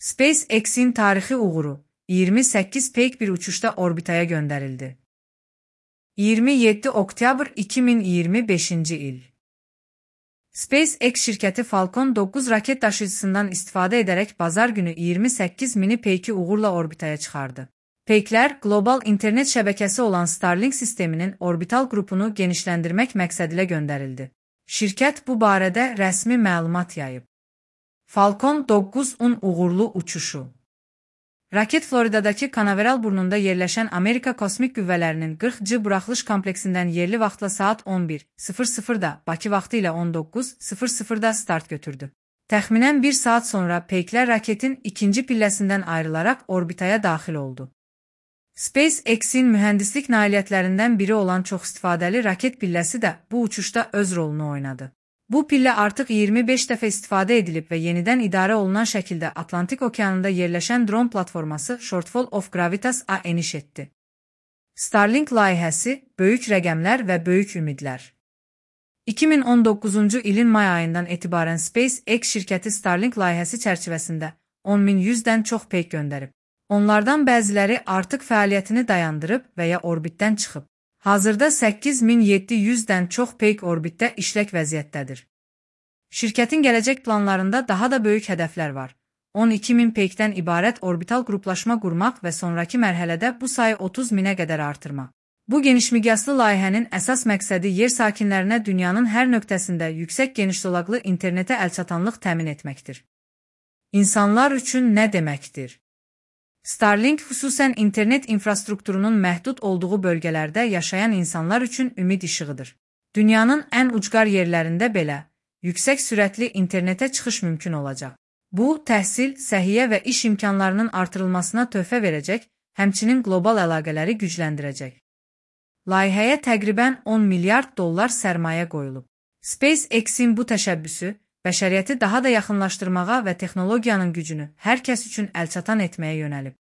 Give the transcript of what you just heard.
SpaceX-in tarixi uğuru 28 peyk bir uçuşda orbitaya gönderildi. 27 oktyabr 2025 il. SpaceX şirkəti Falcon 9 raket daşıyıcısından istifadə edərək bazar günü 28 mini peyki uğurla orbitaya çıxardı. Peyklər, qlobal internet şəbəkəsi olan Starlink sisteminin orbital qrupunu genişləndirmək məqsədilə göndərildi. Şirkət bu barədə rəsmi məlumat yayıb. Falcon 9'un uğurlu uçuşu. Raket Floridadakı Canaveral burnunda yerləşən Amerika Kosmik Qüvvələrinin 40C buraxılış kompleksindən yerli vaxtla saat 11:00-da, Bakı vaxtı ilə 19:00-da start götürdü. Təxminən 1 saat sonra peyklər raketin ikinci pilləsindən ayrılaraq orbitaya daxil oldu. SpaceX-in mühəndislik nailiyyətlərindən biri olan çox istifadəli raket pilləsi də bu uçuşda öz rolunu oynadı. Bu pillə artıq 25 dəfə istifadə edilib və yenidən idarə olunan şəkildə Atlantik okeanında yerləşən dron platforması Shortfall of Gravitas-a eniş etdi. Starlink layihəsi, böyük rəqəmlər və böyük ümidlər. 2019-cu ilin may ayından etibarən SpaceX şirkəti Starlink layihəsi çərçivəsində 10.100-dən çox peyk göndərib. Onlardan bəziləri artıq fəaliyyətini dayandırıb və ya orbitdən çıxıb. Hazırda 8.700-dən çox peyk orbitdə işlək vəziyyətdədir. Şirkətin gələcək planlarında daha da böyük hədəflər var. 12.000 peykdən ibarət orbital qruplaşma qurmaq və sonraki mərhələdə bu sayı 30.000-ə qədər artırmaq. Bu genişmiqyaslı layihənin əsas məqsədi yer sakinlərinə dünyanın hər nöqtəsində yüksək genişzolaqlı internetə əlçatanlıq təmin etməkdir. İnsanlar üçün nə deməkdir? Starlink xüsusən internet infrastrukturunun məhdud olduğu bölgələrdə yaşayan insanlar üçün ümid işığıdır. Dünyanın ən ucqar yerlərində belə yüksək sürətli internetə çıxış mümkün olacaq. Bu, təhsil, səhiyyə və iş imkanlarının artırılmasına töhfə verəcək, həmçinin qlobal əlaqələri gücləndirəcək. Layihəyə təqribən 10 milyard dollar sərmayə qoyulub. SpaceX-in bu təşəbbüsü, bəşəriyyəti daha da yaxınlaşdırmağa və texnologiyanın gücünü hər kəs üçün əlçatan etməyə yönəlib.